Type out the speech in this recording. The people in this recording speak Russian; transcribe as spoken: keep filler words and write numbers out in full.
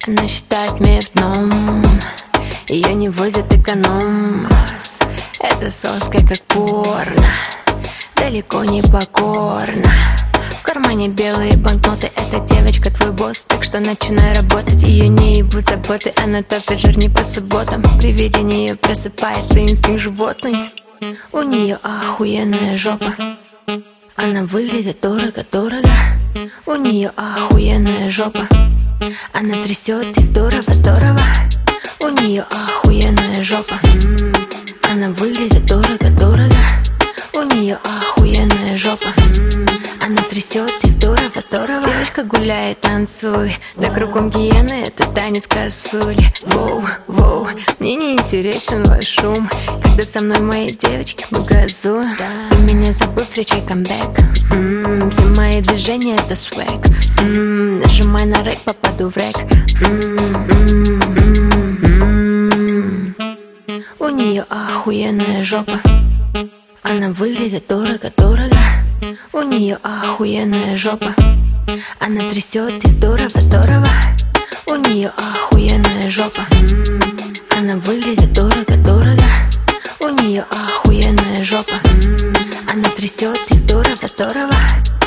Она считает мир дном, ее не возят эконом. Это соска как порно, далеко не покорна. В кармане белые банкноты, эта девочка твой босс, так что начинай работать. Ее не ебут заботы, она топит жир не по субботам. При виде нее просыпается инстинкт животный. У нее охуенная жопа, она выглядит дорого-дорого. У нее охуенная жопа, она трясет и здорово-здорово. У нее охуенная жопа, она выглядит дорого-дорого. У нее охуенная жопа, она трясет и здорово-здорово. Девочка гуляет, танцуй, да кругом гиены, это танец косули. Воу, воу, мне не интересен ваш шум, когда со мной мои девочки мы газуем. Ты меня забыл, встречай камбэк. М-м, все мои движения это свэг. М-м, нажимай на рэк, попаду в рэк. М-м-м-м-м. У нее охуенная жопа, она выглядит дорого-дорого. У нее охуенная жопа, она трясет и здорово-здорово. У нее охуенная жопа, она выглядит дорого-дорого. У нее охуенная жопа, она трясет и здорово-здорово.